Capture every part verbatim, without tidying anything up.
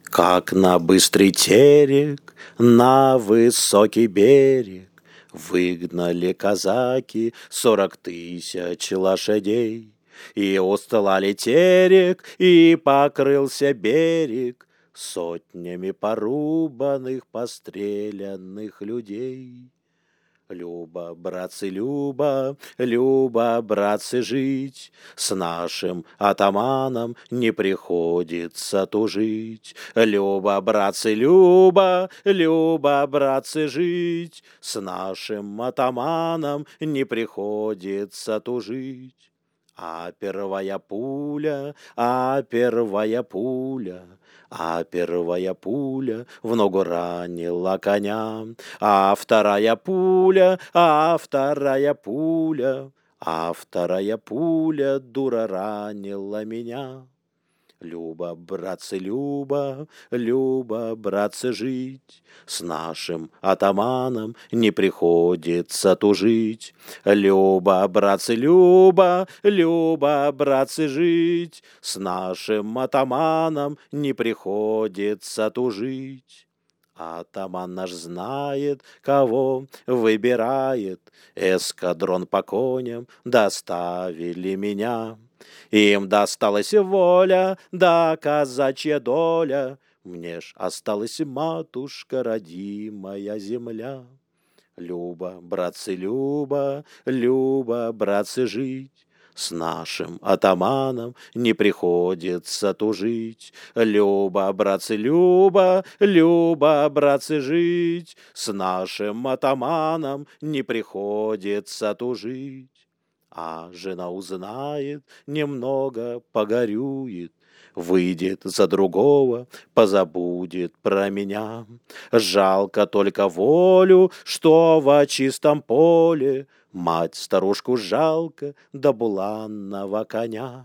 Как на быстрый терек, на высокий берег выгнали казаки сорок тысяч лошадей. И устлали терек, и покрылся берег сотнями порубанных, постреленных людей. Люба, братцы, Люба, Люба, братцы, жить с нашим атаманом не приходится тужить. Люба, братцы, Люба, Люба, братцы, жить с нашим атаманом не приходится тужить. А первая пуля, а первая пуля, а первая пуля в ногу ранила коня, а вторая пуля, а вторая пуля, а вторая пуля, дура, ранила меня. Люба, братцы, Люба, Люба, братцы, жить с нашим атаманом не приходится тужить. Люба, братцы, Люба, Люба, братцы, жить с нашим атаманом не приходится тужить. Атаман наш знает, кого выбирает, эскадрон по коням доставили меня. Им досталась воля, да казачья доля, мне ж осталась матушка, родимая земля. Люба, братцы, Люба, Люба, братцы, жить с нашим атаманом не приходится тужить. Люба, братцы, Люба, Люба, братцы, жить с нашим атаманом не приходится тужить. А жена узнает, немного погорюет, выйдет за другого, позабудет про меня. Жалко только волю, что во чистом поле мать старушку жалко, да буланного коня.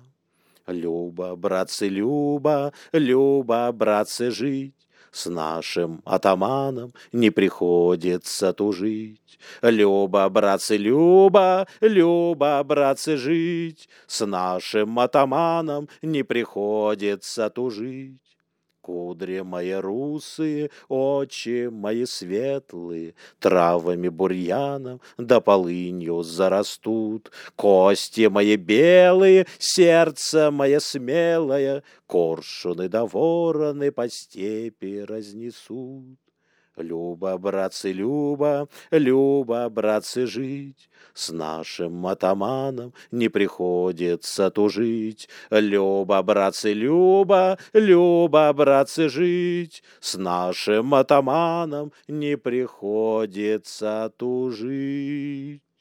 Люба, братцы, Люба, Люба, братцы, жить с нашим атаманом не приходится тужить. Люба, братцы, Люба, Люба, братцы, жить с нашим атаманом не приходится тужить. Кудри мои русые, очи мои светлые, травами бурьяном да полынью зарастут. Кости мои белые, сердце мое смелое, коршуны да вороны по степи разнесут. Люба, братцы, Люба, Люба, братцы, жить с нашим атаманом не приходится тужить. Люба, братцы, Люба, Люба, братцы, жить с нашим атаманом не приходится тужить.